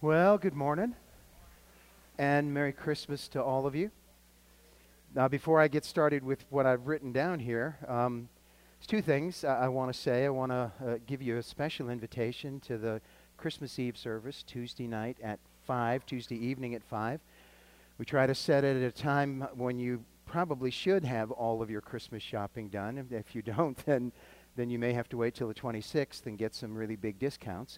Well, good morning and Merry Christmas to all of you. Now, before I get started with what I've written down here, there's two things I want to say. I want to give you a special invitation to the Christmas Eve service Tuesday night at 5, Tuesday evening at 5. We try to set it at a time when you probably should have all of your Christmas shopping done. If you don't, then you may have to wait till the 26th and get some really big discounts.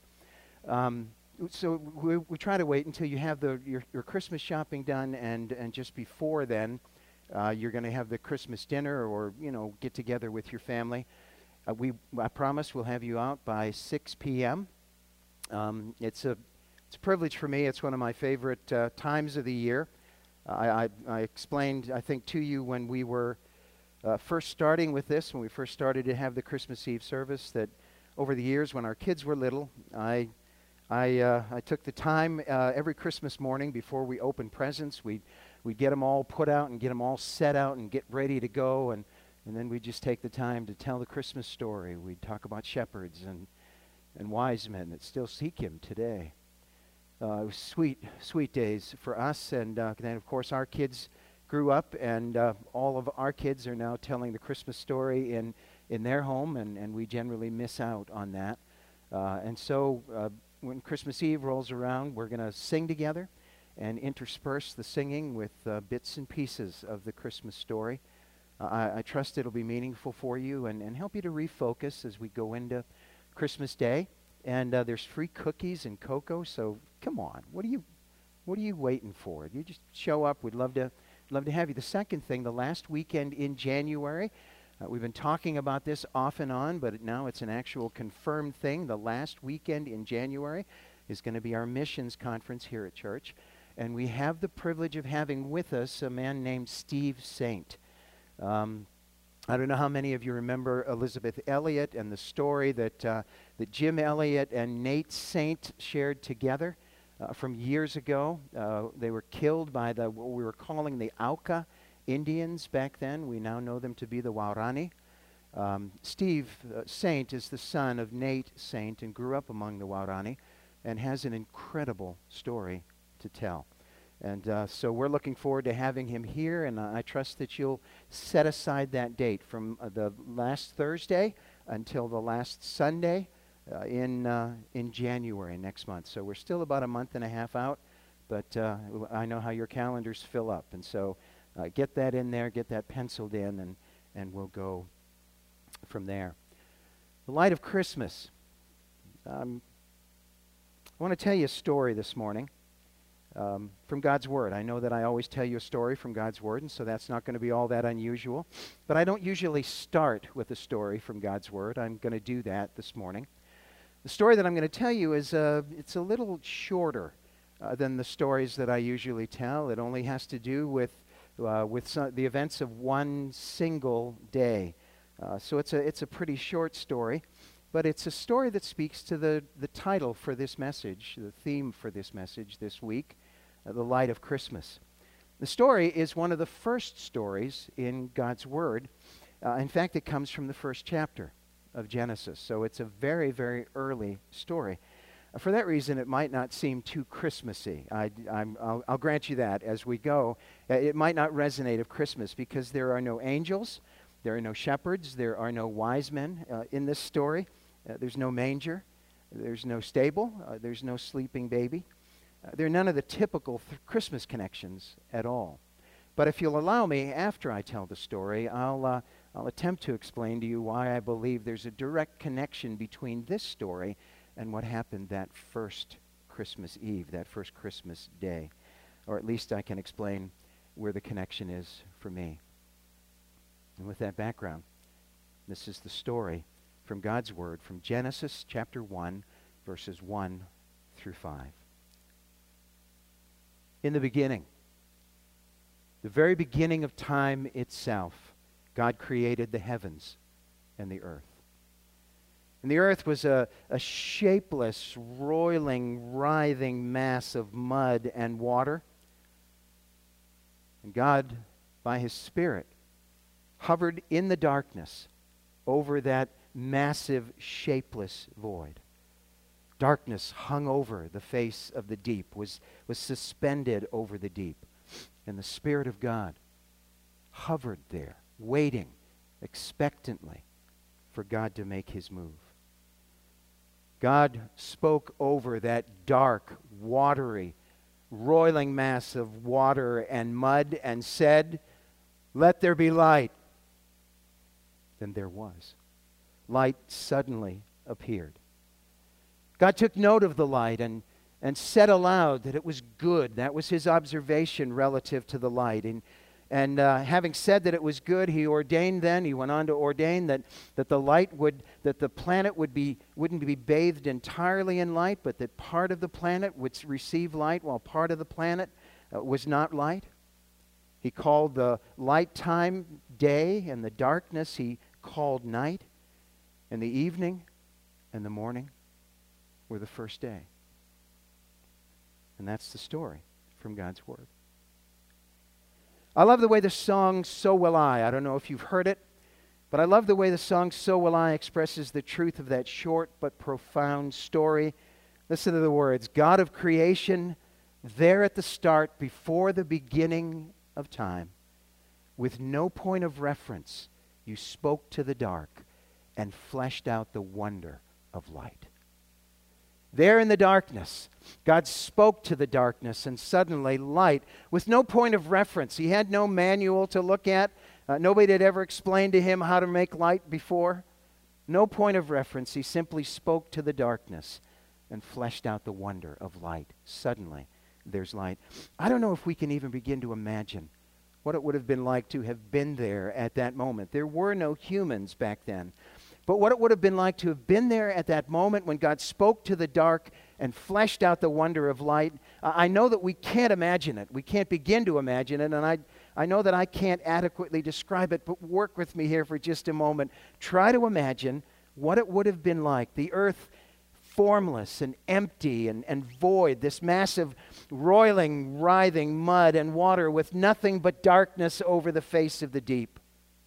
So we try to wait until you have your Christmas shopping done, and just before then, you're going to have the Christmas dinner or get together with your family. I promise we'll have you out by 6 p.m. It's a privilege for me. It's one of my favorite times of the year. I explained, I think, to you when we were first starting with this, when we first started to have the Christmas Eve service, that over the years when our kids were little, I took the time every Christmas morning before we opened presents. We'd get them all put out and get them all set out and get ready to go, and then we'd just take the time to tell the Christmas story. We'd talk about shepherds and wise men that still seek him today. It was sweet days for us, and then of course our kids grew up, and all of our kids are now telling the Christmas story in their home, and we generally miss out on that. And so when Christmas Eve rolls around, we're going to sing together and intersperse the singing with bits and pieces of the Christmas story. I trust it'll be meaningful for you and help you to refocus as we go into Christmas Day. And there's free cookies and cocoa, so come on. What are you waiting for? You just show up. We'd love to have you. The second thing, the last weekend in January, we've been talking about this off and on, but now it's an actual confirmed thing. The last weekend in January is going to be our missions conference here at church. And we have the privilege of having with us a man named Steve Saint. I don't know how many of you remember Elizabeth Elliot and the story that Jim Elliot and Nate Saint shared together from years ago. They were killed by what we were calling the Auca Indians back then. We now know them to be the Waorani. Steve Saint is the son of Nate Saint and grew up among the Waorani and has an incredible story to tell. And so we're looking forward to having him here, and I trust that you'll set aside that date from the last Thursday until the last Sunday in January next month. So we're still about a month and a half out, but I know how your calendars fill up, and so get that in there, get that penciled in, and we'll go from there. The light of Christmas. I want to tell you a story this morning from God's Word. I know that I always tell you a story from God's Word, and so that's not going to be all that unusual. But I don't usually start with a story from God's Word. I'm going to do that this morning. The story that I'm going to tell you is it's a little shorter than the stories that I usually tell. It only has to do with the events of one single day. So it's a pretty short story, but it's a story that speaks to the title for this message, the theme for this message this week, the light of Christmas. The story is one of the first stories in God's Word. In fact, it comes from the first chapter of Genesis, so it's a very, very early story. For that reason, it might not seem too Christmassy. I'll grant you that as we go. It might not resonate of Christmas because there are no angels, there are no shepherds, there are no wise men in this story. There's no manger, there's no stable, there's no sleeping baby. There are none of the typical Christmas connections at all. But if you'll allow me, after I tell the story, I'll attempt to explain to you why I believe there's a direct connection between this story and what happened that first Christmas Eve, that first Christmas day. Or at least I can explain where the connection is for me. And with that background, this is the story from God's Word, from Genesis chapter 1, verses 1 through 5. In the beginning, the very beginning of time itself, God created the heavens and the earth. And the earth was a shapeless, roiling, writhing mass of mud and water. And God, by His Spirit, hovered in the darkness over that massive, shapeless void. Darkness hung over the face of the deep, was suspended over the deep. And the Spirit of God hovered there, waiting expectantly for God to make his move. God spoke over that dark, watery, roiling mass of water and mud and said, "Let there be light." Then there was. Light suddenly appeared. God took note of the light and said aloud that it was good. That was his observation relative to the light. And having said that it was good, he went on to ordain that the planet wouldn't be bathed entirely in light, but that part of the planet would receive light while part of the planet was not light. He called the light time day, and the darkness he called night, and the evening and the morning were the first day. And that's the story from God's Word. I love the way the song "So Will I don't know if you've heard it, but I love the way the song "So Will I" expresses the truth of that short but profound story. Listen to the words. God of creation, there at the start, before the beginning of time, with no point of reference, you spoke to the dark and fleshed out the wonder of light. There in the darkness, God spoke to the darkness, and suddenly light, with no point of reference. He had no manual to look at. Nobody had ever explained to him how to make light before. No point of reference. He simply spoke to the darkness and fleshed out the wonder of light. Suddenly, there's light. I don't know if we can even begin to imagine what it would have been like to have been there at that moment. There were no humans back then. But what it would have been like to have been there at that moment when God spoke to the dark and fleshed out the wonder of light. I know that we can't imagine it. We can't begin to imagine it, and I know that I can't adequately describe it, but work with me here for just a moment. Try to imagine what it would have been like. The earth formless and empty and void, this massive roiling, writhing mud and water with nothing but darkness over the face of the deep.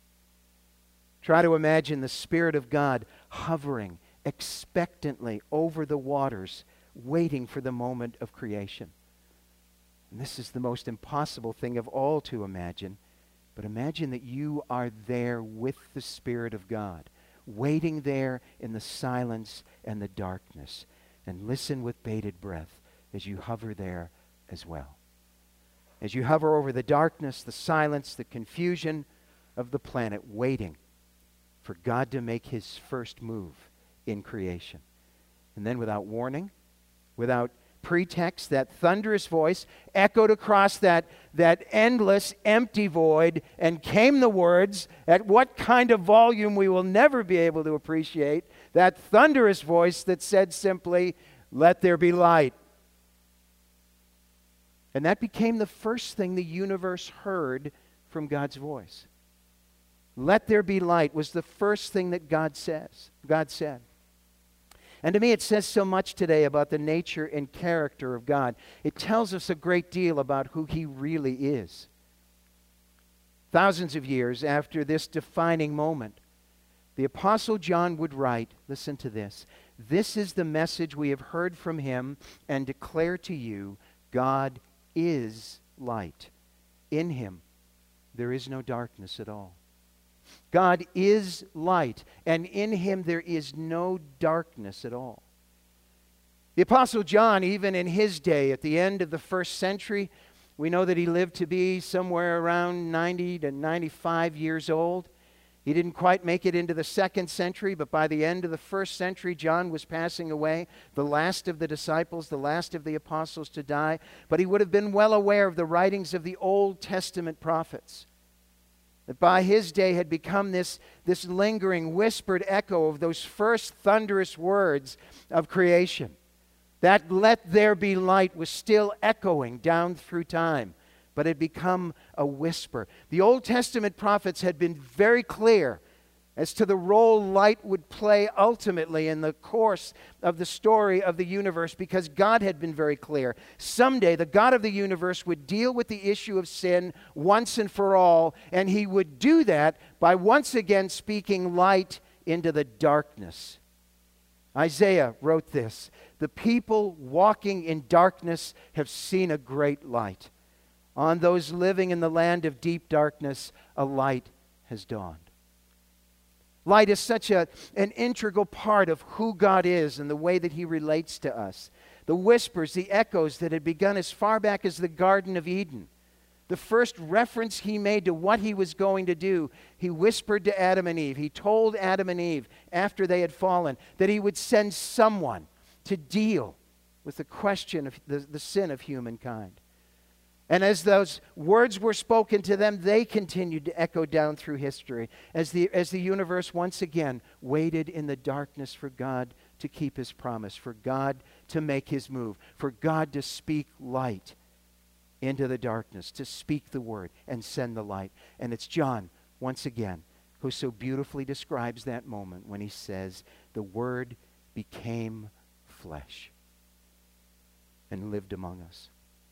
Try to imagine the Spirit of God hovering expectantly over the waters, waiting for the moment of creation. And this is the most impossible thing of all to imagine, but imagine that you are there with the Spirit of God, waiting there in the silence and the darkness, and listen with bated breath as you hover there as well. As you hover over the darkness, the silence, the confusion of the planet, waiting for God to make his first move in creation. And then without warning, without pretext, that thunderous voice echoed across that endless, empty void, and came the words, at what kind of volume we will never be able to appreciate, that thunderous voice that said simply, "Let there be light." And that became the first thing the universe heard from God's voice. "Let there be light" was the first thing that God said. And to me, it says so much today about the nature and character of God. It tells us a great deal about who he really is. Thousands of years after this defining moment, the Apostle John would write, listen to this, "This is the message we have heard from him and declare to you, God is light. In him there is no darkness at all." God is light, and in him there is no darkness at all. The Apostle John, even in his day, at the end of the first century, we know that he lived to be somewhere around 90 to 95 years old. He didn't quite make it into the second century, but by the end of the first century, John was passing away, the last of the disciples, the last of the apostles to die. But he would have been well aware of the writings of the Old Testament prophets, that by his day had become this lingering, whispered echo of those first thunderous words of creation. That "let there be light" was still echoing down through time, but had become a whisper. The Old Testament prophets had been very clear as to the role light would play ultimately in the course of the story of the universe, because God had been very clear. Someday, the God of the universe would deal with the issue of sin once and for all, and he would do that by once again speaking light into the darkness. Isaiah wrote this: "The people walking in darkness have seen a great light. On those living in the land of deep darkness, a light has dawned." Light is such an integral part of who God is and the way that He relates to us. The whispers, the echoes that had begun as far back as the Garden of Eden. The first reference He made to what He was going to do, He whispered to Adam and Eve. He told Adam and Eve after they had fallen that He would send someone to deal with the question of the sin of humankind. And as those words were spoken to them, they continued to echo down through history as the universe once again waited in the darkness for God to keep His promise, for God to make His move, for God to speak light into the darkness, to speak the word and send the light. And it's John, once again, who so beautifully describes that moment when he says, "The Word became flesh and lived among us."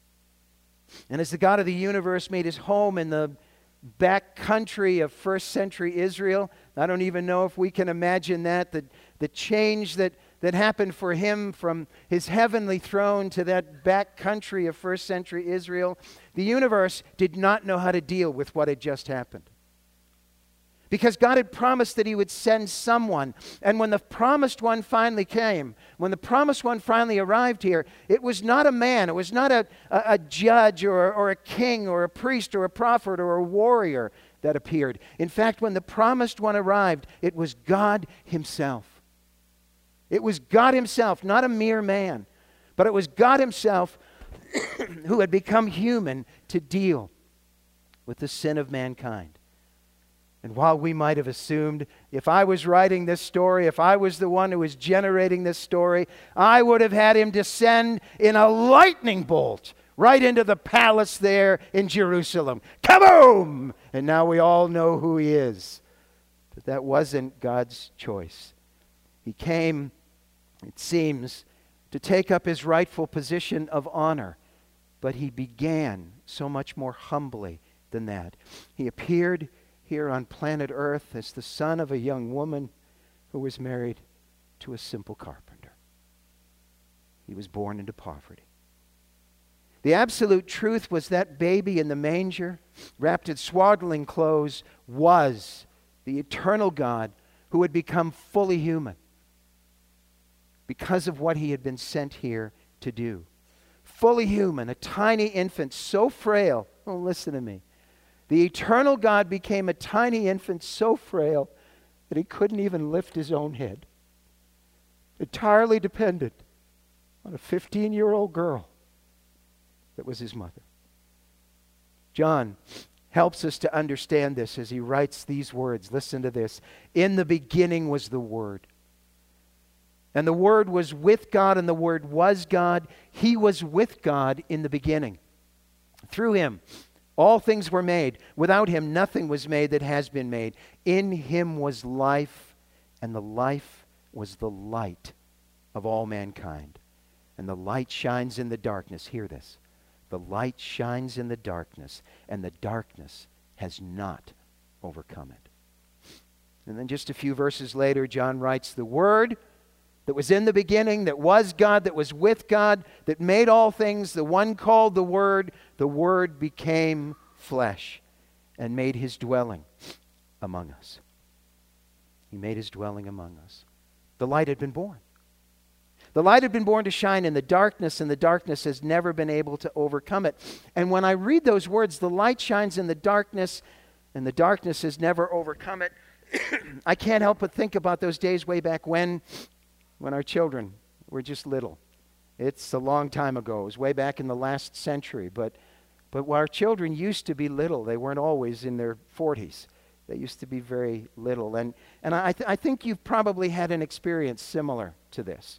And as the God of the universe made His home in the back country of first century Israel, I don't even know if we can imagine that, the change that happened for Him from His heavenly throne to that back country of first century Israel. The universe did not know how to deal with what had just happened. Because God had promised that He would send someone. And when the promised one finally came, when the promised one finally arrived here, it was not a man, it was not a judge or a king or a priest or a prophet or a warrior that appeared. In fact, when the promised one arrived, it was God Himself. It was God Himself, not a mere man, but it was God Himself who had become human to deal with the sin of mankind. And while we might have assumed, if I was writing this story, if I was the one who was generating this story, I would have had Him descend in a lightning bolt right into the palace there in Jerusalem. Kaboom! And now we all know who He is. But that wasn't God's choice. He came, it seems, to take up His rightful position of honor. But He began so much more humbly than that. He appeared here on planet Earth as the son of a young woman who was married to a simple carpenter. He was born into poverty. The absolute truth was that baby in the manger, wrapped in swaddling clothes, was the eternal God who had become fully human because of what He had been sent here to do. Fully human, a tiny infant, so frail. Oh, listen to me. The eternal God became a tiny infant so frail that He couldn't even lift His own head. Entirely dependent on a 15-year-old girl that was His mother. John helps us to understand this as he writes these words. Listen to this. "In the beginning was the Word. And the Word was with God, and the Word was God. He was with God in the beginning. Through Him all things were made. Without Him nothing was made that has been made. In Him was life, and the life was the light of all mankind. And the light shines in the darkness." Hear this. "The light shines in the darkness, and the darkness has not overcome it." And then just a few verses later, John writes, "The Word that was in the beginning, that was God, that was with God, that made all things, the one called the Word became flesh and made His dwelling among us." He made His dwelling among us. The light had been born. The light had been born to shine in the darkness, and the darkness has never been able to overcome it. And when I read those words, the light shines in the darkness, and the darkness has never overcome it, I can't help but think about those days way back when our children were just little. It's a long time ago. It was way back in the last century. But our children used to be little. They weren't always in their 40s. They used to be very little. And I think you've probably had an experience similar to this.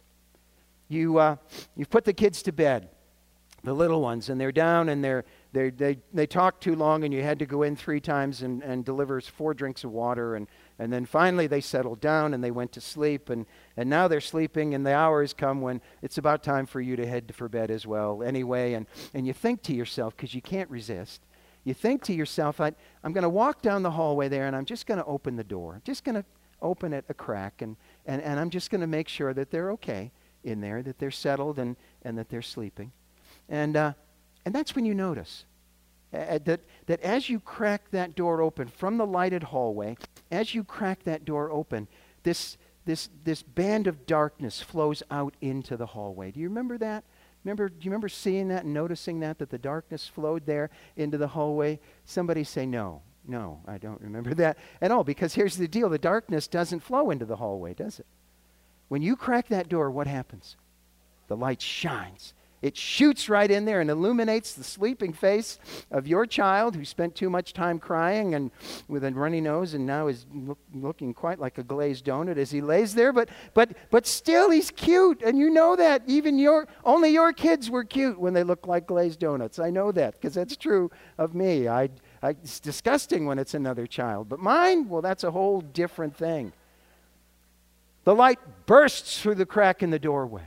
You've put the kids to bed, the little ones, and they're down and they talk too long, and you had to go in 3 times and deliver 4 drinks of water, and then finally they settled down and they went to sleep, and now they're sleeping, and the hour has come when it's about time for you to head for bed as well anyway, and you think to yourself, because you can't resist, you think to yourself, I'm going to walk down the hallway there, and I'm just going to open the door. I'm just going to open it a crack, and And I'm just going to make sure that they're okay in there, that they're settled and that they're sleeping. And that's when you notice that as you crack that door open from the lighted hallway, as you crack that door open, this band of darkness flows out into the hallway. Do you remember that? Do you remember seeing that and noticing that the darkness flowed there into the hallway? Somebody say no. No, I don't remember that at all, because here's the deal. The darkness doesn't flow into the hallway, does it? When you crack that door, what happens? The light shines. It shoots right in there and illuminates the sleeping face of your child who spent too much time crying and with a runny nose and now is looking quite like a glazed donut as he lays there. But still he's cute, and you know that. Even only your kids were cute when they look like glazed donuts. I know that because that's true of me. It's disgusting when it's another child. But mine, well, that's a whole different thing. The light bursts through the crack in the doorway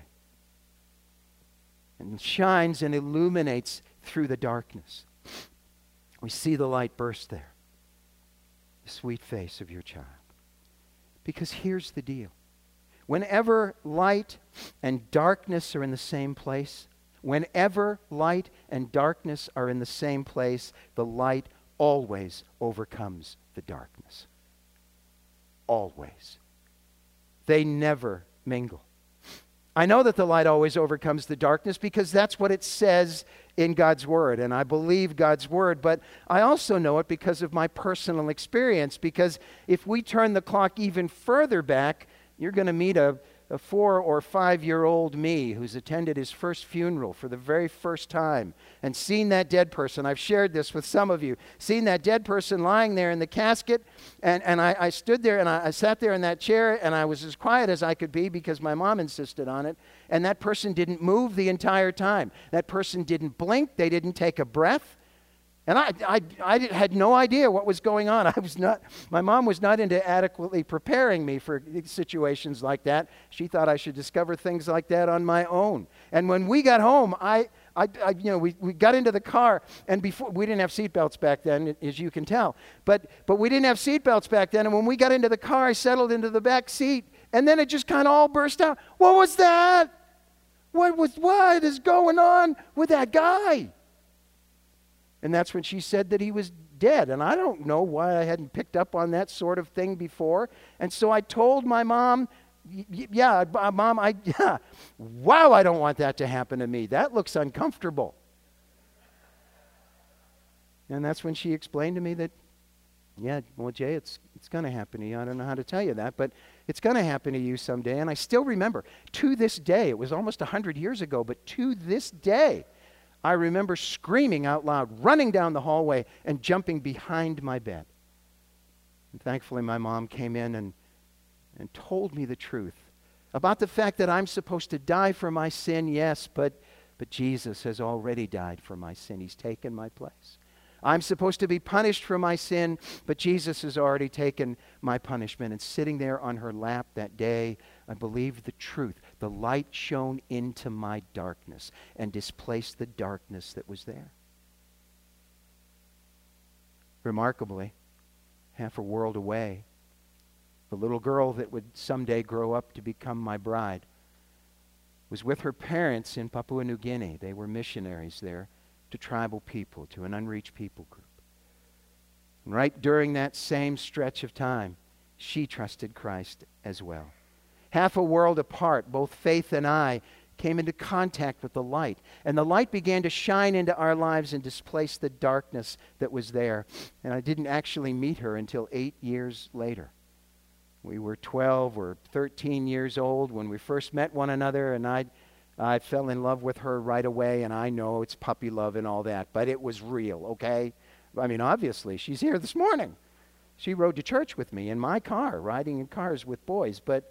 and shines and illuminates through the darkness. We see the light burst there. The sweet face of your child. Because here's the deal. Whenever light and darkness are in the same place, whenever light and darkness are in the same place, the light always overcomes the darkness. Always. They never mingle. I know that the light always overcomes the darkness because that's what it says in God's Word, and I believe God's Word, but I also know it because of my personal experience, because if we turn the clock even further back, you're going to meet a 4 or 5 year old me who's attended his first funeral for the very first time and seen that dead person. I've shared this with some of you. Seen that dead person lying there in the casket, and I stood there and I sat there in that chair and I was as quiet as I could be because my mom insisted on it, and that person didn't move the entire time. That person didn't blink. They didn't take a breath. And I had no idea what was going on. My mom was not into adequately preparing me for situations like that. She thought I should discover things like that on my own. And when we got home, we got into the car, and before we didn't have seatbelts back then, as you can tell. But we didn't have seatbelts back then, and when we got into the car, I settled into the back seat, and then it just kind of all burst out. What was that? What is going on with that guy? And that's when she said that he was dead. And I don't know why I hadn't picked up on that sort of thing before. And so I told my mom, Mom, wow, I don't want that to happen to me. That looks uncomfortable. And that's when she explained to me that, Jay, it's going to happen to you. I don't know how to tell you that, but it's going to happen to you someday. And I still remember, to this day, it was almost 100 years ago, but to this day, I remember screaming out loud, running down the hallway, and jumping behind my bed. And thankfully, my mom came in and told me the truth about the fact that I'm supposed to die for my sin, yes, but Jesus has already died for my sin. He's taken my place. I'm supposed to be punished for my sin, but Jesus has already taken my punishment. And sitting there on her lap that day, I believed the truth. The light shone into my darkness and displaced the darkness that was there. Remarkably, half a world away, the little girl that would someday grow up to become my bride was with her parents in Papua New Guinea. They were missionaries there to tribal people, to an unreached people group. And right during that same stretch of time, she trusted Christ as well. Half a world apart, both Faith and I came into contact with the light. And the light began to shine into our lives and displace the darkness that was there. And I didn't actually meet her until 8 years later. We were 12 or 13 years old when we first met one another, and I fell in love with her right away, and I know it's puppy love and all that, but it was real, okay? I mean, obviously, she's here this morning. She rode to church with me in my car, riding in cars with boys, but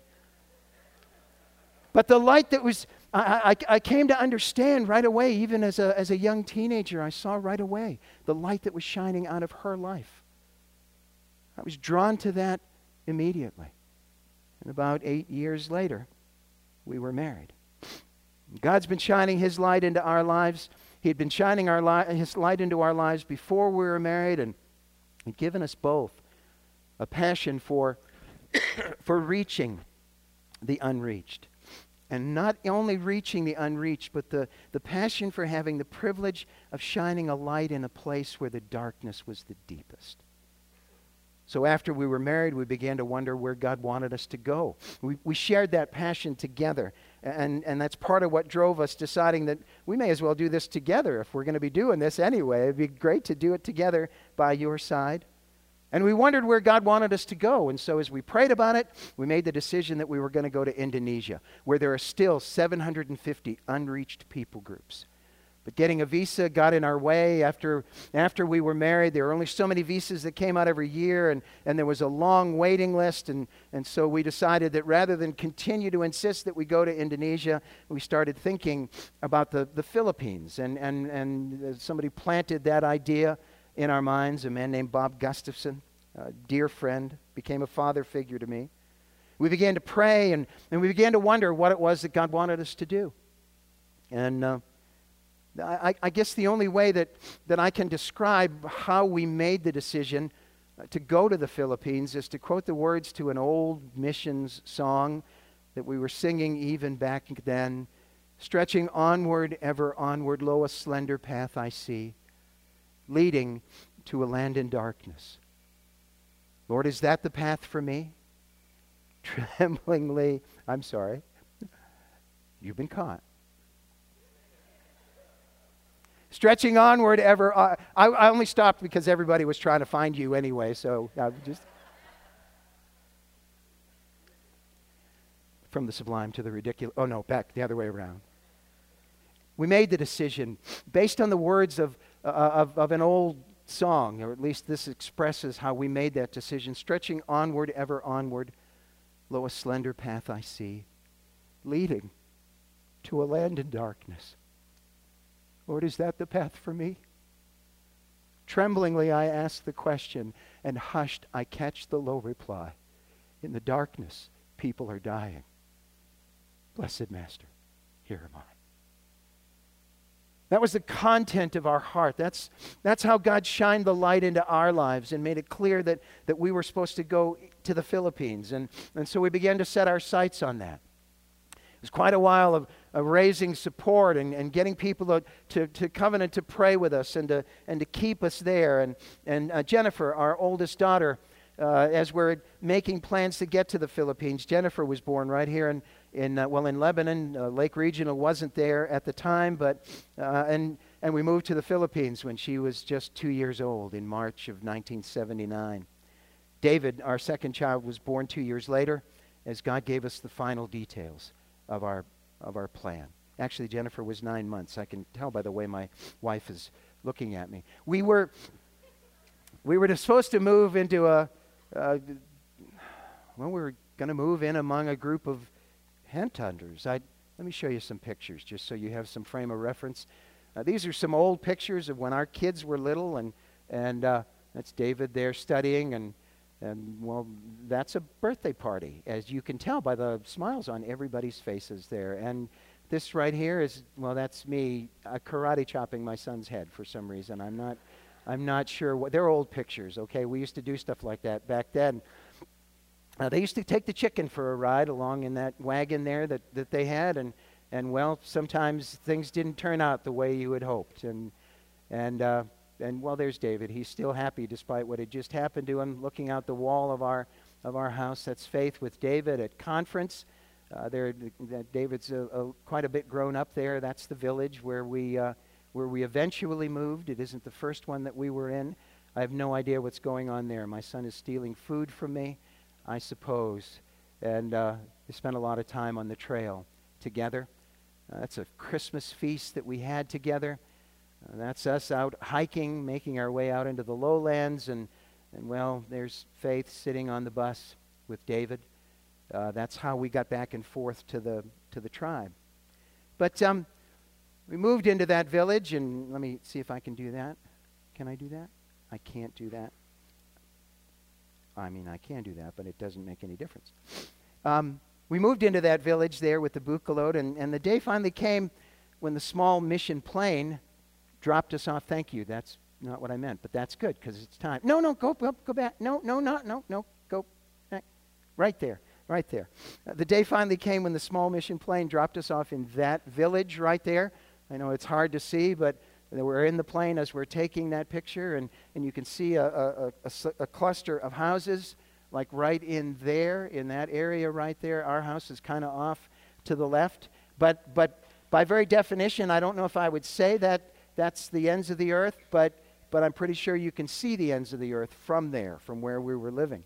the light that was, I came to understand right away, even as a young teenager, I saw right away the light that was shining out of her life. I was drawn to that immediately. And about 8 years later, we were married. God's been shining His light into our lives. He'd been shining His light into our lives before we were married, and He'd given us both a passion for reaching the unreached. And not only reaching the unreached, but the passion for having the privilege of shining a light in a place where the darkness was the deepest. So after we were married, we began to wonder where God wanted us to go. We shared that passion together. And that's part of what drove us deciding that we may as well do this together. If we're going to be doing this anyway, it'd be great to do it together by your side. And we wondered where God wanted us to go. And so as we prayed about it, we made the decision that we were going to go to Indonesia, where there are still 750 unreached people groups. But getting a visa got in our way. After we were married, there were only so many visas that came out every year, and there was a long waiting list. And so we decided that rather than continue to insist that we go to Indonesia, we started thinking about the Philippines. And somebody planted that idea in our minds, a man named Bob Gustafson, a dear friend, became a father figure to me. We began to pray, and we began to wonder what it was that God wanted us to do. And I guess the only way that I can describe how we made the decision to go to the Philippines is to quote the words to an old missions song that we were singing even back then. Stretching onward, ever onward, lo, a slender path I see, leading to a land in darkness. Lord, is that the path for me? Tremblingly, I'm sorry, you've been caught. Stretching onward ever, I only stopped because everybody was trying to find you anyway, so just from the sublime to the ridiculous. Oh no, back the other way around. We made the decision based on the words of an old song, or at least this expresses how we made that decision. Stretching onward, ever onward, lo, a slender path I see, leading to a land in darkness. Lord, is that the path for me? Tremblingly I ask the question, and hushed I catch the low reply. In the darkness, people are dying. Blessed Master, here am I. That was the content of our heart. That's how God shined the light into our lives and made it clear that we were supposed to go to the Philippines. And so we began to set our sights on that. It was quite a while of raising support and getting people to covenant to pray with us and to keep us there. And Jennifer, our oldest daughter, as we're making plans to get to the Philippines, Jennifer was born right here in Lebanon. Lake Regional wasn't there at the time, but and we moved to the Philippines when she was just 2 years old in March of 1979. David, our second child, was born 2 years later, as God gave us the final details of our plan. Actually, Jennifer was 9 months. I can tell by the way my wife is looking at me. We were supposed to move into we were going to move in among a group of headhunters. Let me show you some pictures just so you have some frame of reference. These are some old pictures of when our kids were little, and that's David there studying, and well, that's a birthday party, as you can tell by the smiles on everybody's faces there. And this right here is, well, that's me karate chopping my son's head for some reason. I'm not sure what. They're old pictures, okay? We used to do stuff like that back then. They used to take the chicken for a ride along in that wagon there that they had, and well, sometimes things didn't turn out the way you had hoped. And well, there's David. He's still happy despite what had just happened to him. Looking out the wall of our house, that's Faith with David at conference. David's quite a bit grown up there. That's the village where we eventually moved. It isn't the first one that we were in. I have no idea what's going on there. My son is stealing food from me, I suppose. And we spent a lot of time on the trail together. That's a Christmas feast that we had together. That's us out hiking, making our way out into the lowlands, and well, there's Faith sitting on the bus with David. That's how we got back and forth to the tribe. But we moved into that village, and let me see if I can do that. Can I do that? I can't do that. I mean, I can do that, but it doesn't make any difference. We moved into that village there with the Bukalot, and the day finally came when the small mission plane dropped us off. Thank you. That's not what I meant, but that's good because it's time. No, go back. No, go back. Right there. right there. The day finally came when the small mission plane dropped us off in that village right there. I know it's hard to see, but we're in the plane as we're taking that picture, and you can see a cluster of houses like right in there, in that area right there. Our house is kind of off to the left. But by very definition, I don't know if I would say that that's the ends of the earth, but I'm pretty sure you can see the ends of the earth from there, from where we were living.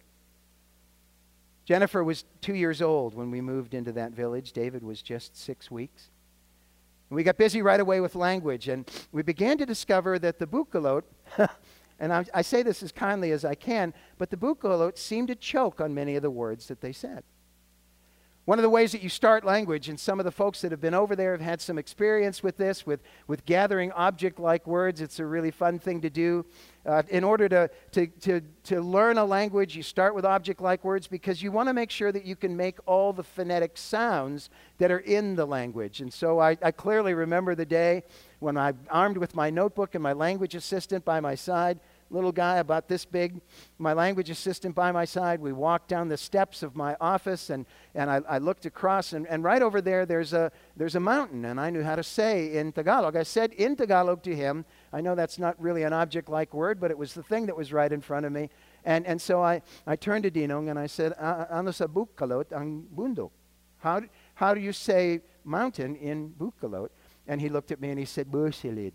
Jennifer was 2 years old when we moved into that village. David was just 6 weeks. We got busy right away with language, and we began to discover that the Bucalote, and I say this as kindly as I can, but the Bucalote seemed to choke on many of the words that they said. One of the ways that you start language, and some of the folks that have been over there have had some experience with this, with gathering object-like words. It's a really fun thing to do. In order to learn a language, you start with object-like words because you want to make sure that you can make all the phonetic sounds that are in the language. And so I clearly remember the day when I, armed with my notebook and my language assistant by my side, little guy about this big, my language assistant by my side, we walked down the steps of my office, and I looked across, and right over there there's a mountain, and I knew how to say in Tagalog. I said in Tagalog to him. I know that's not really an object-like word, but it was the thing that was right in front of me. And so I turned to Dinong and I said, ano sa Bucalote ang bundok? How do you say mountain in Bucalote? And he looked at me and he said, Busilid.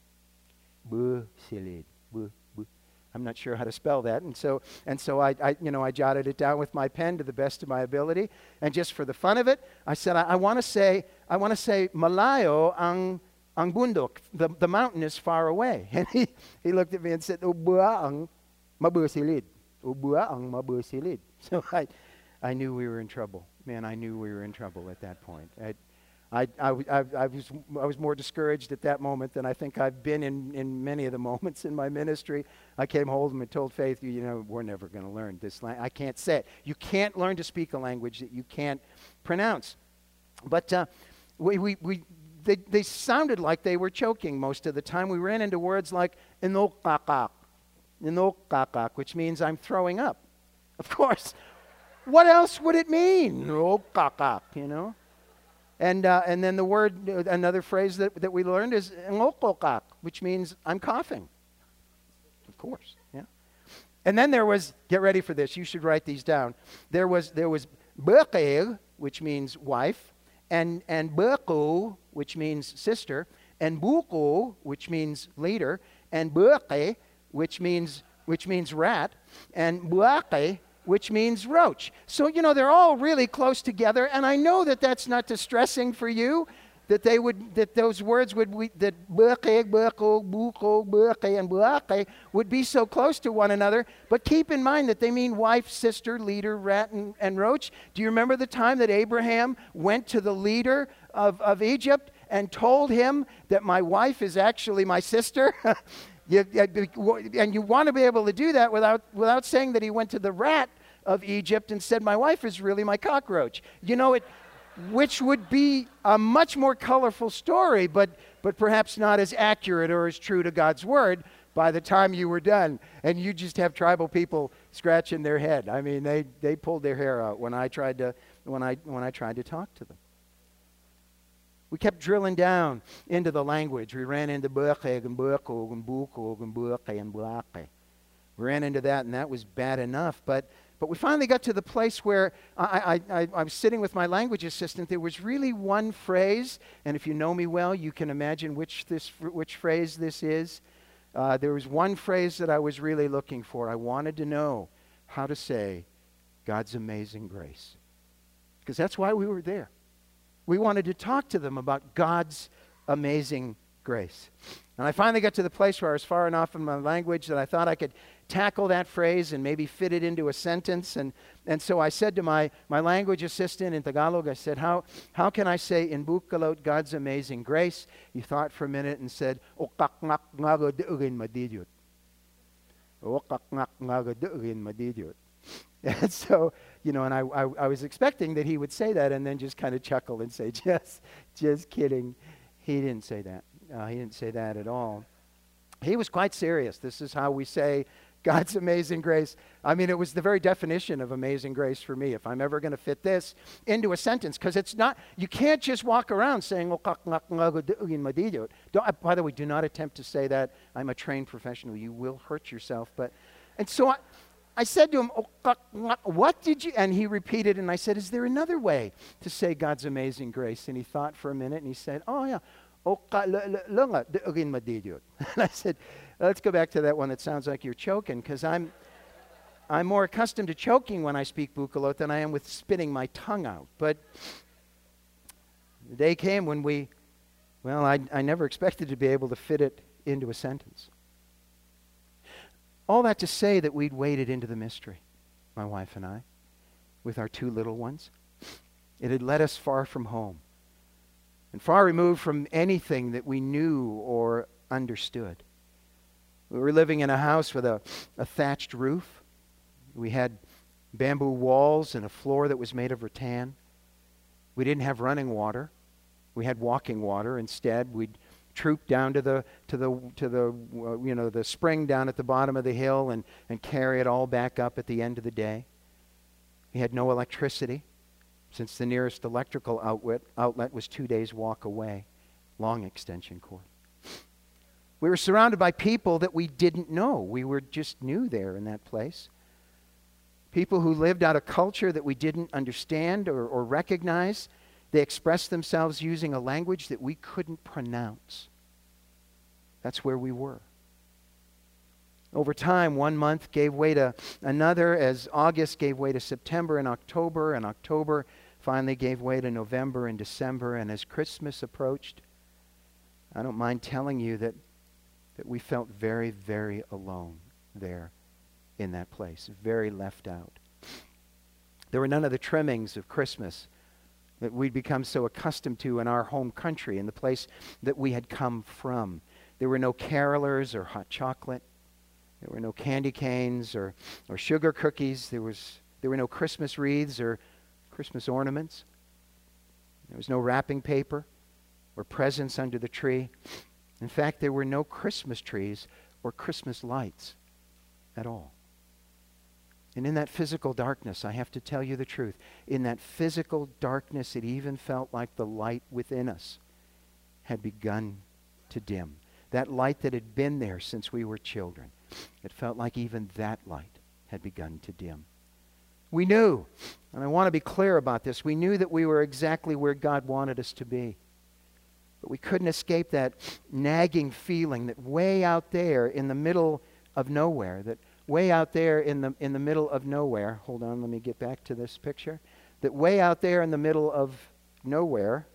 Busilid. I'm not sure how to spell that, and so I jotted it down with my pen to the best of my ability, and just for the fun of it, I said I want to say Malayo ang bundok. The mountain is far away, and he looked at me and said Ubua ang mabusilid. Ubua ang mabusilid. So I knew we were in trouble. Man, I knew we were in trouble at that point. I was more discouraged at that moment than I think I've been in many of the moments in my ministry. I came home and told Faith, we're never going to learn this language. I can't say it. You can't learn to speak a language that you can't pronounce. But they sounded like they were choking most of the time. We ran into words like inokakak, which means I'm throwing up. Of course, what else would it mean? Inokakak, And then the word, another phrase that we learned is ngokokak, which means I'm coughing. Of course, yeah. And then there was, get ready for this, you should write these down. There was beqir, which means wife, and bequ, which means sister, and buku, which means leader, and beqe, which means rat, and buaqe, which means roach. So, they're all really close together, and I know that that's not distressing for you, that those words that beqe, beqo, buko, beqe, and buaqe would be so close to one another, but keep in mind that they mean wife, sister, leader, rat, and roach. Do you remember the time that Abraham went to the leader of Egypt and told him that my wife is actually my sister? And you want to be able to do that without saying that he went to the rat of Egypt and said, my wife is really my cockroach. Which would be a much more colorful story, but perhaps not as accurate or as true to God's word by the time you were done. And you just have tribal people scratching their head. I mean, they pulled their hair out when I tried to talk to them. We kept drilling down into the language. We ran into beqeg and beqog and bukog and buaqe and buaqe. We ran into that, and that was bad enough. But we finally got to the place where I was sitting with my language assistant. There was really one phrase, and if you know me well, you can imagine which phrase this is. There was one phrase that I was really looking for. I wanted to know how to say God's amazing grace, because that's why we were there. We wanted to talk to them about God's amazing grace. And I finally got to the place where I was far enough in my language that I thought I could tackle that phrase and maybe fit it into a sentence. And so I said to my language assistant in Tagalog, I said, how can I say in Bucalote God's amazing grace? He thought for a minute and said, Okaknak ngagodurin madidiyot. Okaknak ngagodurin madidiyot. And so, and I was expecting that he would say that and then just kind of chuckle and say, just kidding. He didn't say that. He didn't say that at all. He was quite serious. This is how we say God's amazing grace. I mean, it was the very definition of amazing grace for me. If I'm ever going to fit this into a sentence, because it's not, you can't just walk around saying, by the way, do not attempt to say that. I'm a trained professional. You will hurt yourself. And so I said to him, what did you, and he repeated, and I said, is there another way to say God's amazing grace? And he thought for a minute, and he said, oh yeah. And I said, let's go back to that one that sounds like you're choking, because I'm more accustomed to choking when I speak Bukalot than I am with spitting my tongue out. But the day came when I never expected to be able to fit it into a sentence. All that to say that we'd waded into the mystery, my wife and I, with our 2 little ones. It had led us far from home and far removed from anything that we knew or understood. We were living in a house with a thatched roof. We had bamboo walls and a floor that was made of rattan. We didn't have running water. We had walking water. Instead, we'd troop down to the spring down at the bottom of the hill and carry it all back up at the end of the day. We had no electricity, since the nearest electrical outlet was 2 days' walk away. Long extension cord. We were surrounded by people that we didn't know. We were just new there in that place. People who lived out a culture that we didn't understand or recognize. They expressed themselves using a language that we couldn't pronounce. That's where we were. Over time, 1 month gave way to another, as August gave way to September and October finally gave way to November and December. And as Christmas approached, I don't mind telling you that we felt very, very alone there in that place, very left out. There were none of the trimmings of Christmas that we'd become so accustomed to in our home country, in the place that we had come from. There were no carolers or hot chocolate. There were no candy canes or sugar cookies. There were no Christmas wreaths or Christmas ornaments. There was no wrapping paper or presents under the tree. In fact, there were no Christmas trees or Christmas lights at all. And in that physical darkness, I have to tell you the truth, in that physical darkness, it even felt like the light within us had begun to dim. That light that had been there since we were children, it felt like even that light had begun to dim. We knew, and I want to be clear about this, we knew that we were exactly where God wanted us to be. But we couldn't escape that nagging feeling that way out there in the middle of nowhere, that way out there in the middle of nowhere, hold on, let me get back to this picture, that way out there in the middle of nowhere,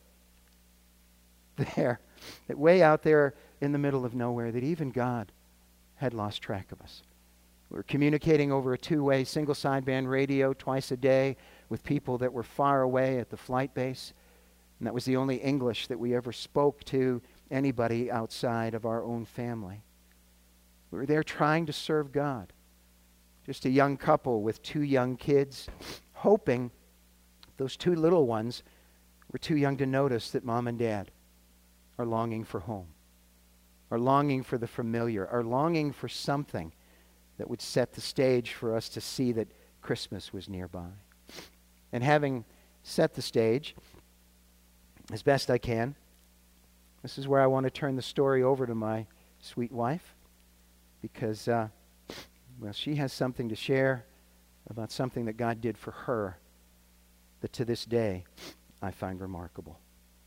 that way out there in the middle of nowhere, that even God had lost track of us. We were communicating over a 2-way single sideband radio twice a day with people that were far away at the flight base. And that was the only English that we ever spoke to anybody outside of our own family. We were there trying to serve God. Just a young couple with 2 young kids, hoping those 2 little ones were too young to notice that Mom and Dad are longing for home, are longing for the familiar, are longing for something that would set the stage for us to see that Christmas was nearby. And having set the stage as best I can, this is where I want to turn the story over to my sweet wife, because she has something to share about something that God did for her that to this day I find remarkable.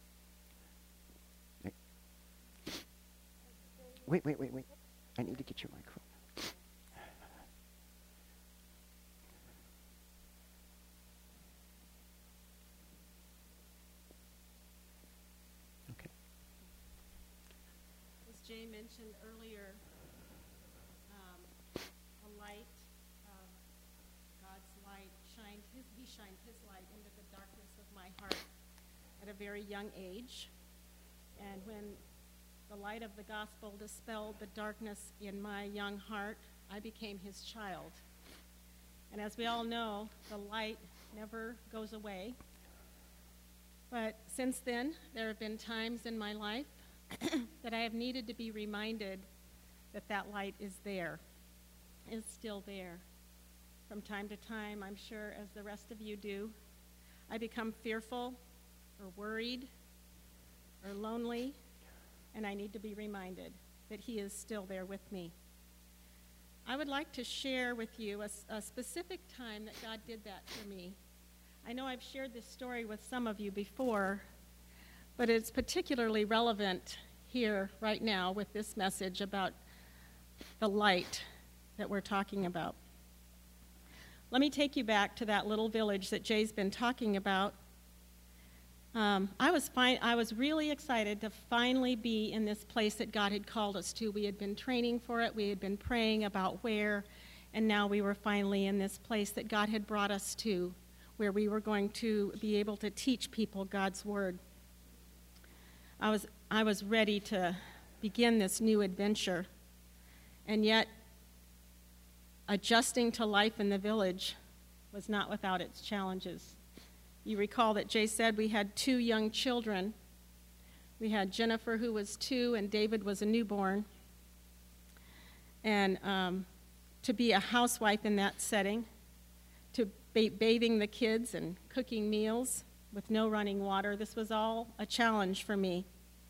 Wait. I need to get your microphone. Jay mentioned earlier, the light of God's light he shined his light into the darkness of my heart at a very young age. And when the light of the gospel dispelled the darkness in my young heart, I became his child. And as we all know, the light never goes away. But since then, there have been times in my life that I have needed to be reminded that that light is there. is still there. From time to time, I'm sure, as the rest of you do, I become fearful or worried or lonely, and I need to be reminded that he is still there with me. I would like to share with you a specific time that God did that for me. I know I've shared this story with some of you before, but it's particularly relevant here right now with this message about the light that we're talking about. Let me take you back to that little village that Jay's been talking about. I was really excited to finally be in this place that God had called us to. We had been training for it. We had been praying about where, and now we were finally in this place that God had brought us to, where we were going to be able to teach people God's word. I was ready to begin this new adventure, and yet adjusting to life in the village was not without its challenges. You recall that Jay said we had 2 young children. We had Jennifer, who was 2, and David was a newborn. And to be a housewife in that setting, to bathing the kids and cooking meals with no running water, this was all a challenge for me.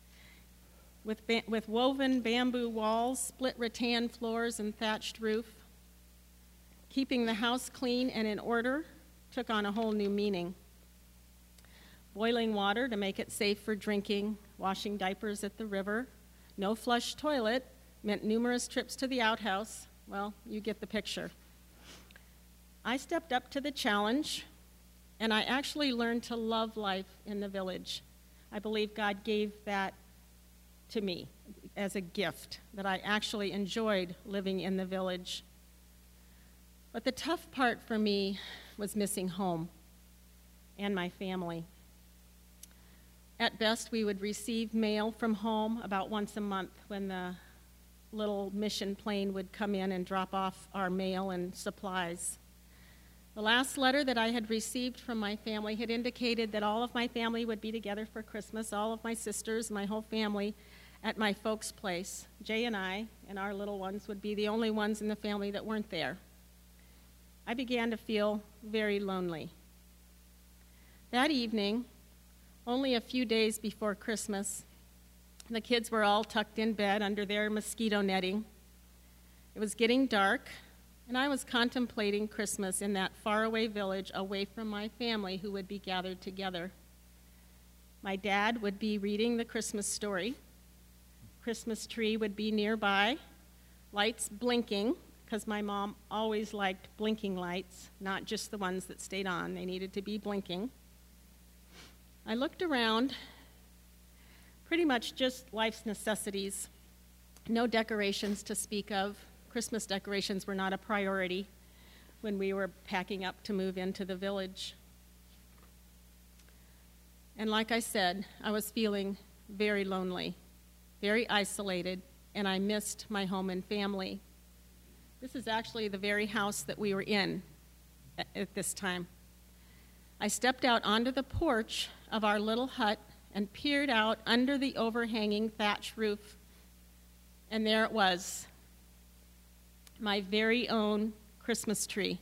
With woven bamboo walls, split rattan floors, and thatched roof, keeping the house clean and in order took on a whole new meaning. Boiling water to make it safe for drinking, washing diapers at the river, no flush toilet meant numerous trips to the outhouse. Well, you get the picture. I stepped up to the challenge, and I actually learned to love life in the village. I believe God gave that to me as a gift, that I actually enjoyed living in the village. But the tough part for me was missing home and my family. At best, we would receive mail from home about once a month when the little mission plane would come in and drop off our mail and supplies. The last letter that I had received from my family had indicated that all of my family would be together for Christmas, all of my sisters, my whole family, at my folks' place. Jay and I and our little ones would be the only ones in the family that weren't there. I began to feel very lonely. That evening, only a few days before Christmas, the kids were all tucked in bed under their mosquito netting. It was getting dark, and I was contemplating Christmas in that faraway village away from my family who would be gathered together. My dad would be reading the Christmas story. Christmas tree would be nearby, lights blinking, because my mom always liked blinking lights, not just the ones that stayed on. They needed to be blinking. I looked around, pretty much just life's necessities. No decorations to speak of. Christmas decorations were not a priority when we were packing up to move into the village. And like I said, I was feeling very lonely, very isolated, and I missed my home and family. This is actually the very house that we were in at this time. I stepped out onto the porch of our little hut and peered out under the overhanging thatch roof. And there it was, my very own Christmas tree.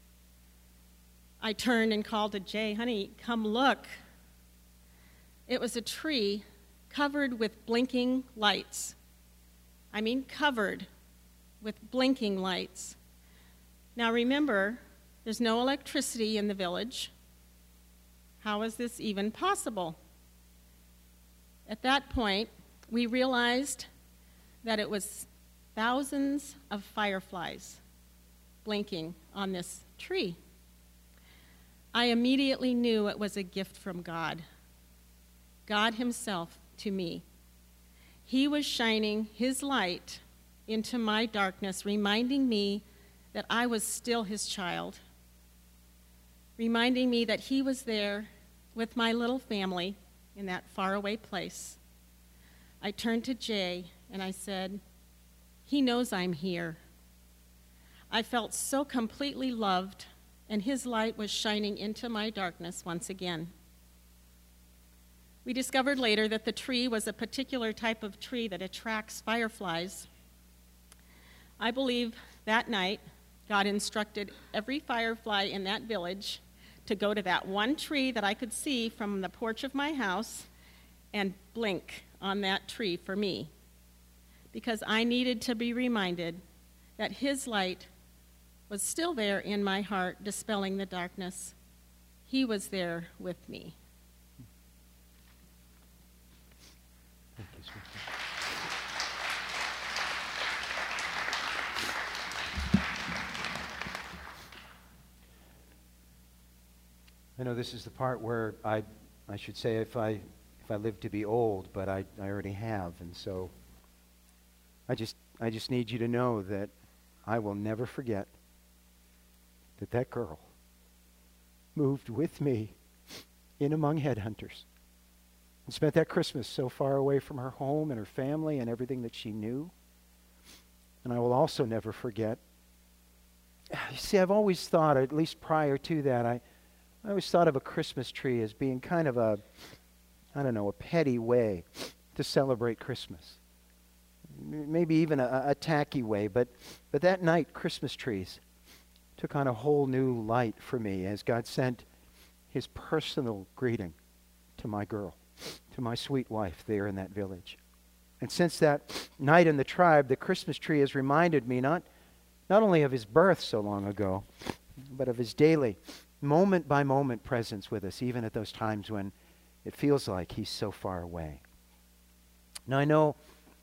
I turned and called to Jay, "Honey, come look." It was a tree covered with blinking lights. I mean covered with blinking lights. Now remember, there's no electricity in the village. How is this even possible? At that point, we realized that it was thousands of fireflies blinking on this tree. I immediately knew it was a gift from God, God Himself to me. He was shining His light into my darkness, reminding me that I was still His child, reminding me that He was there with my little family in that faraway place. I turned to Jay and I said, "He knows I'm here." I felt so completely loved, and His light was shining into my darkness once again. We discovered later that the tree was a particular type of tree that attracts fireflies. I believe That night, God instructed every firefly in that village to go to that one tree that I could see from the porch of my house and blink on that tree for me, because I needed to be reminded that his light was still there in my heart, dispelling the darkness. He was there with me. Thank you, sweetheart. I know this is the part where I should say if I live to be old, but I already have, and so I just need you to know that I will never forget that girl moved with me in among headhunters and spent that Christmas so far away from her home and her family and everything that she knew. And I will also never forget. You see, I've always thought, at least prior to that, I always thought of a Christmas tree as being kind of a petty way to celebrate Christmas. Maybe even a tacky way, but that night, Christmas trees took on a whole new light for me as God sent his personal greeting to my girl, to my sweet wife there in that village. And since that night in the tribe, the Christmas tree has reminded me not only of his birth so long ago, but of his daily, moment-by-moment presence with us, even at those times when it feels like he's so far away. Now, I know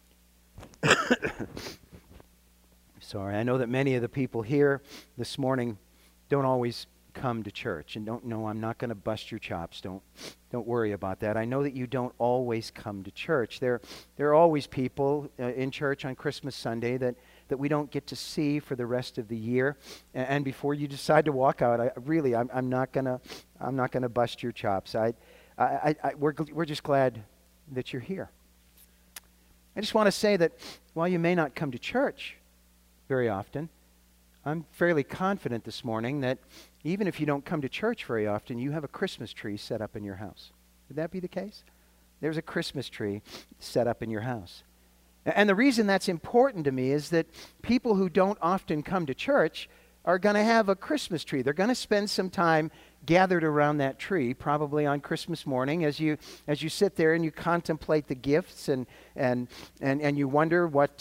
that many of the people here this morning don't always come to church, and don't know I'm not going to bust your chops. Don't worry about that. I know that you don't always come to church. There are always people in church on Christmas Sunday that we don't get to see for the rest of the year. And before you decide to walk out, I'm not gonna bust your chops. We're just glad that you're here. I just want to say that while you may not come to church very often, I'm fairly confident this morning that even if you don't come to church very often, you have a Christmas tree set up in your house. Would that be the case? There's a Christmas tree set up in your house. And the reason that's important to me is that people who don't often come to church are going to have a Christmas tree. They're going to spend some time gathered around that tree, probably on Christmas morning, as you sit there and you contemplate the gifts and you wonder what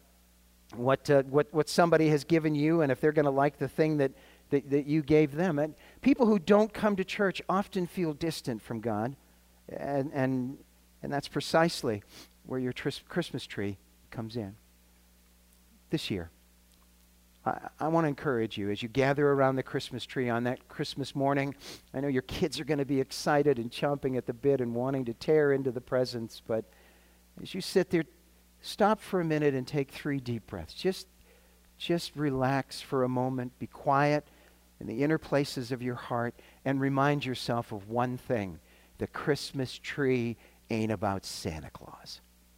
somebody has given you, and if they're going to like the thing that you gave them. And people who don't come to church often feel distant from God, and that's precisely where your Christmas tree comes in. This year, I want to encourage you as you gather around the Christmas tree on that Christmas morning. I know your kids are going to be excited and chomping at the bit and wanting to tear into the presents, but as you sit there, stop for a minute and take 3 deep breaths. Just relax for a moment. Be quiet in the inner places of your heart and remind yourself of one thing. The Christmas tree ain't about Santa Claus.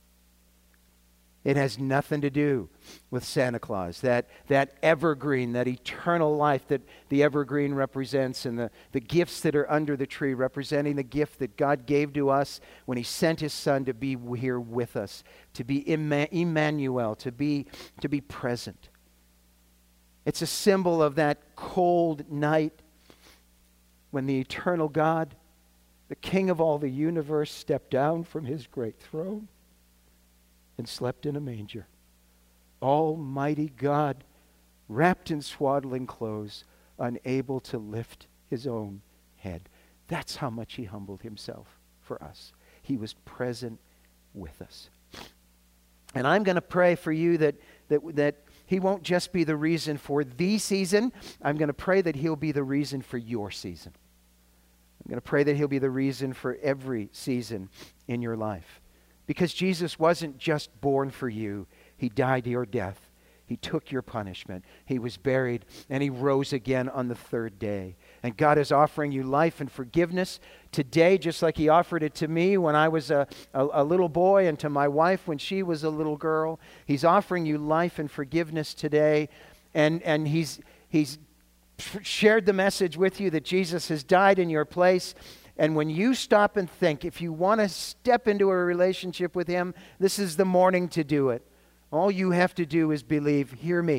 It has nothing to do with Santa Claus. That evergreen, that eternal life that the evergreen represents, and the gifts that are under the tree representing the gift that God gave to us when he sent his son to be here with us, to be Emmanuel, to be present. It's a symbol of that cold night when the eternal God, the King of all the universe, stepped down from his great throne and slept in a manger. Almighty God, wrapped in swaddling clothes, unable to lift his own head. That's how much he humbled himself for us. He was present with us. And I'm going to pray for you that he won't just be the reason for the season. I'm going to pray that he'll be the reason for your season. I'm going to pray that he'll be the reason for every season in your life. Because Jesus wasn't just born for you. He died your death. He took your punishment. He was buried, and he rose again on the 3rd day. And God is offering you life and forgiveness today, just like he offered it to me when I was a little boy, and to my wife when she was a little girl. He's offering you life and forgiveness today. And he's shared the message with you that Jesus has died in your place. And when you stop and think, if you want to step into a relationship with him, this is the morning to do it. All you have to do is believe, hear me,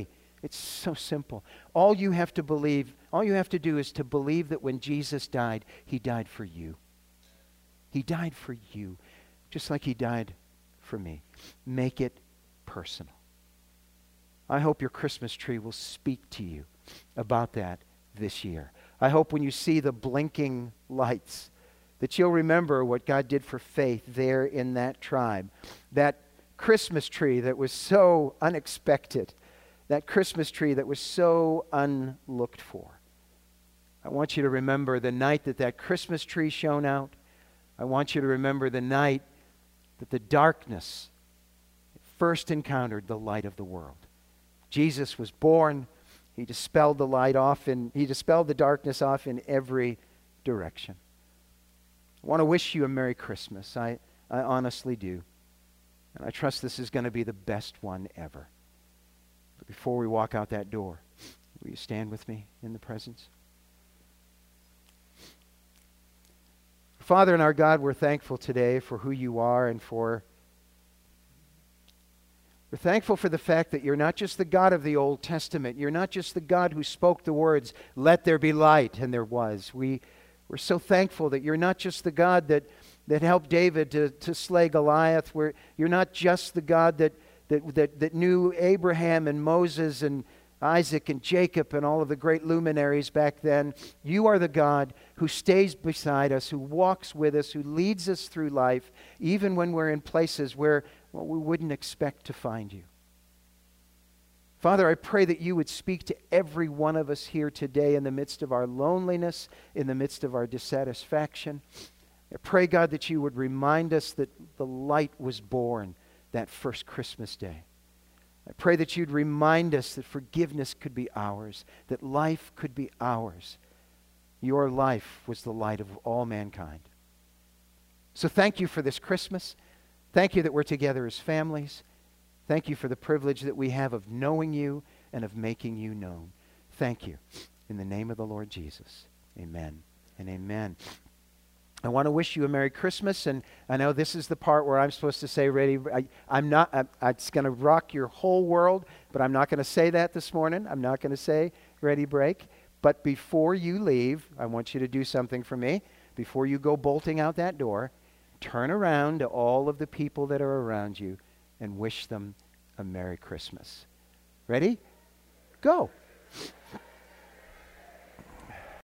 It's so simple. All you have to believe, all you have to do is to believe that when Jesus died, he died for you. He died for you, just like he died for me. Make it personal. I hope your Christmas tree will speak to you about that this year. I hope when you see the blinking lights that you'll remember what God did for faith there in that tribe. That Christmas tree that was so unexpected. That Christmas tree that was so unlooked for. I want you to remember the night that that Christmas tree shone out. I want you to remember the night that the darkness first encountered the light of the world. Jesus was born. He dispelled the light off, and he dispelled the darkness off in every direction. I want to wish you a Merry Christmas. I honestly do. And I trust this is going to be the best one ever. But before we walk out that door, will you stand with me in the presence? Father and our God, we're thankful today for who you are and we're thankful for the fact that you're not just the God of the Old Testament. You're not just the God who spoke the words, "Let there be light," and there was. We're so thankful that you're not just the God that helped David to slay Goliath. You're not just the God that knew Abraham and Moses and Isaac and Jacob and all of the great luminaries back then. You are the God who stays beside us, who walks with us, who leads us through life, even when we're in places where we wouldn't expect to find you. Father, I pray that you would speak to every one of us here today in the midst of our loneliness, in the midst of our dissatisfaction. I pray, God, that you would remind us that the light was born that first Christmas day. I pray that you'd remind us that forgiveness could be ours, that life could be ours. Your life was the light of all mankind. So thank you for this Christmas. Thank you that we're together as families. Thank you for the privilege that we have of knowing you and of making you known. Thank you. In the name of the Lord Jesus. Amen and amen. I want to wish you a Merry Christmas, and I know this is the part where I'm supposed to say ready. It's going to rock your whole world, but I'm not going to say that this morning. I'm not going to say ready break. But before you leave, I want you to do something for me. Before you go bolting out that door, turn around to all of the people that are around you and wish them a Merry Christmas. Ready? Go.